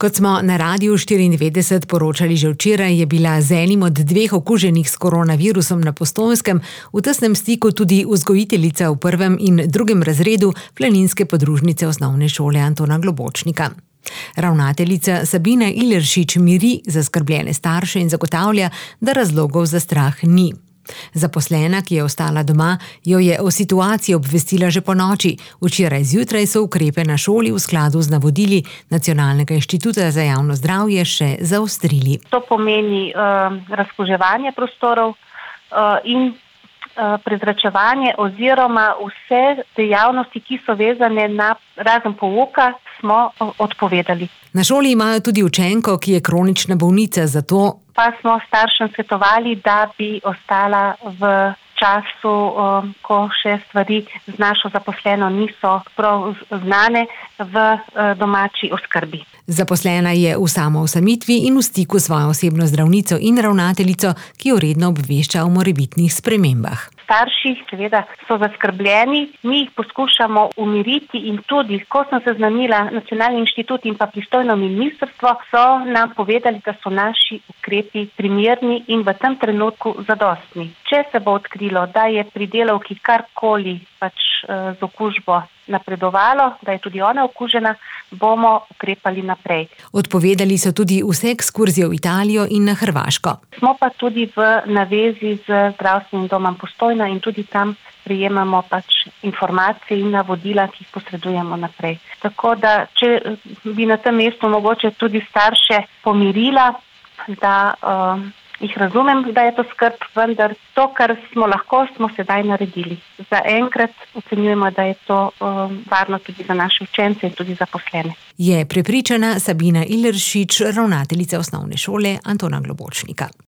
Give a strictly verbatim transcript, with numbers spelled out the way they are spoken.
Kot smo na Radiu štiriindevetdeset poročali že včeraj, je bila z enim od dveh okuženih s koronavirusom na Postojnskem v tesnem stiku tudi vzgojiteljica v prvem in drugem razredu Planinske podružnice osnovne šole Antona Globočnika. Ravnateljica Sabina Ileršič miri zaskrbljene starše in zagotavlja, da razlogov za strah ni. Zaposlena, ki je ostala doma, jo je o situaciji obvestila že ponoči. Včeraj zjutraj so ukrepe na šoli v skladu z navodili Nacionalnega inštituta za javno zdravje še zaostrili. To pomeni uh, razkuževanje prostorov uh, in uh, prezračevanje oziroma vse dejavnosti, ki so vezane na razen pouka, smo odpovedali. Na šoli imajo tudi učenko, ki je kronična bolnica, zato pa smo staršem svetovali, da bi ostala v času, ko še stvari z našo zaposleno niso prav znane, v domači oskrbi. Zaposlena je v samoosamitvi in v stiku s svojo osebno zdravnico in ravnateljico, ki jo redno obvešča o morebitnih spremembah. Starši seveda so zaskrbljeni, mi jih poskušamo umiriti in tudi, ko sem seznanila Nacionalni inštitut in pa pristojno ministrstvo, so nam povedali, da so naši ukrepi primerni in v tem trenutku zadostni. Če se bo odkrilo, da je pri delavki karkoli pač z okužbo napredovalo, da je tudi ona okužena, bomo ukrepali naprej. Odpovedali so tudi vse ekskurzije v Italijo in na Hrvaško. Smo pa tudi v navezi z zdravstvenim domom Postojna in tudi tam prejemamo pač informacije in navodila, ki jih posredujemo naprej. Tako da, če bi na tem mestu mogoče tudi starše pomirila, da uh, jih razumem, da je to skrb, vendar to, kar smo lahko, smo sedaj naredili. Za enkrat ocenjujemo, da je to um, varno tudi za naše učence in tudi zaposlene. Je prepričana Sabina Ileršič, ravnateljica osnovne šole Antona Globočnika.